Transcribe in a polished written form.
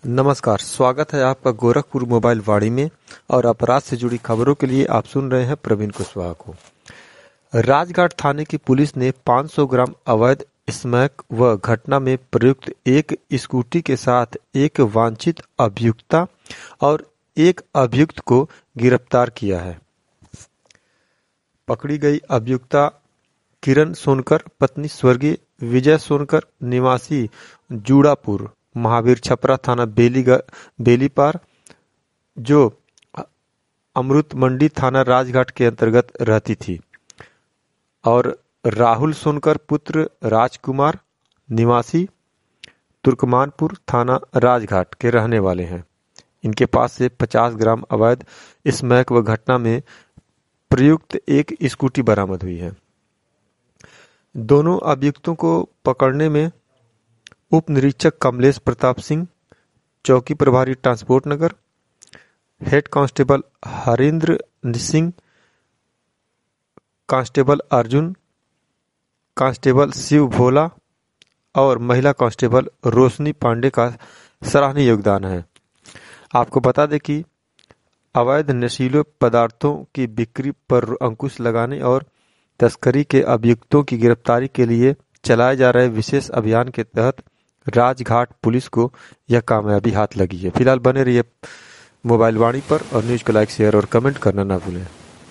नमस्कार, स्वागत है आपका गोरखपुर मोबाइल वाड़ी में। और अपराध से जुड़ी खबरों के लिए आप सुन रहे हैं प्रवीण कुशवाहा को। राजघाट थाने की पुलिस ने 500 ग्राम अवैध स्मैक व घटना में प्रयुक्त एक स्कूटी के साथ एक वांछित अभियुक्ता और एक अभियुक्त को गिरफ्तार किया है। पकड़ी गई अभियुक्ता किरण सोनकर, पत्नी स्वर्गीय विजय सोनकर, निवासी जूड़ापुर, महावीर छपरा थाना बेलीपार, जो अमृत मंडी थाना राजघाट के अंतर्गत रहती थी, और राहुल सोनकर पुत्र राजकुमार, निवासी तुर्कमानपुर थाना राजघाट के रहने वाले हैं। इनके पास से 50 ग्राम अवैध स्मैक व घटना में प्रयुक्त एक स्कूटी बरामद हुई है। दोनों अभियुक्तों को पकड़ने में उप निरीक्षक कमलेश प्रताप सिंह, चौकी प्रभारी transport Nagar, head constable Harendra Singh, constable Arjun, constable Shiv Bhola और महिला कांस्टेबल रोशनी पांडे का सराहनीय योगदान है। आपको बता दें कि अवैध नशीले पदार्थों की बिक्री पर अंकुश लगाने और तस्करी के अभियुक्तों की गिरफ्तारी के लिए चलाए जा रहे विशेष अभियान के तहत राजघाट पुलिस को यह कामयाबी हाथ लगी है। फिलहाल बने रहिए मोबाइल वाणी पर और न्यूज को लाइक, शेयर और कमेंट करना ना भूलें।